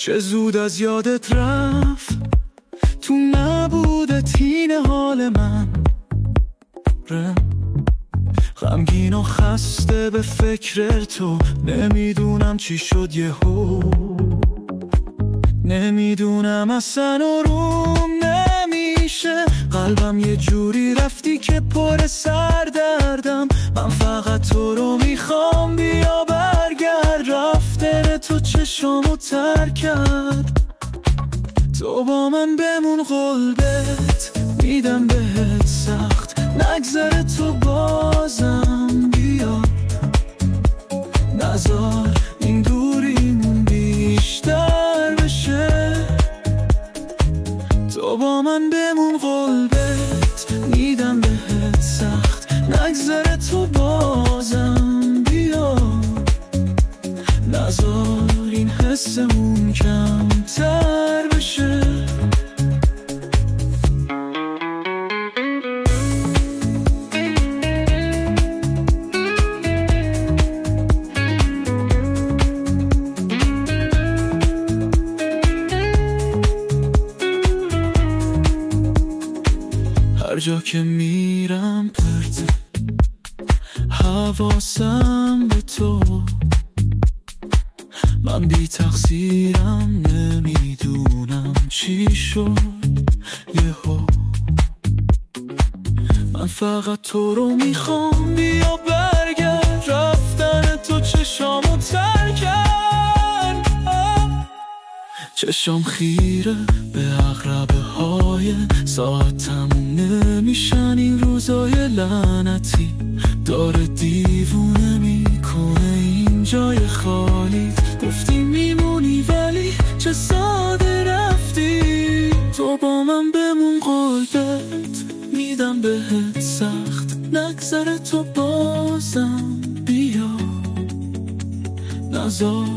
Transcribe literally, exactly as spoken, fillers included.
چه زود از یادت رفت، تو نبودت اینه حال من رم غمگین و خسته به فکر تو. نمیدونم چی شد یهو، نمیدونم اصلا آروم نمیشه. قلبم یه جوری رفتی که پر سردردم. من فقط تو رو میخوام، بیا برگرد. رفتن تو چشامو تر کرد، تو با من بمون. قلبت میدم بهت سخت، نگذره تو بازم بیا. نذار این دوریمون بیشتر بشه، تو با من بمون. قلبت میدم بهت سخت، نگذره تو بازم بیا. نذار این حسمون کمتر بشه. هر جا که میرم پرت حواسم به تو. من بی تقصیرم، نمیدونم چی شد یهو. من فقط تو رو میخوام، بیا برگرد. رفتن تو چشامو تر کرد، چشام خیره به عقربه های ساعتم. نمیشن این روزای لعنتی، داره دیوونه میکنه این جای خالی. گفتی میمونی ولی چه ساده رفتی. تو با من بمون، قلبت میدم بهت سخت، نگذره تو بازم بیا. نذار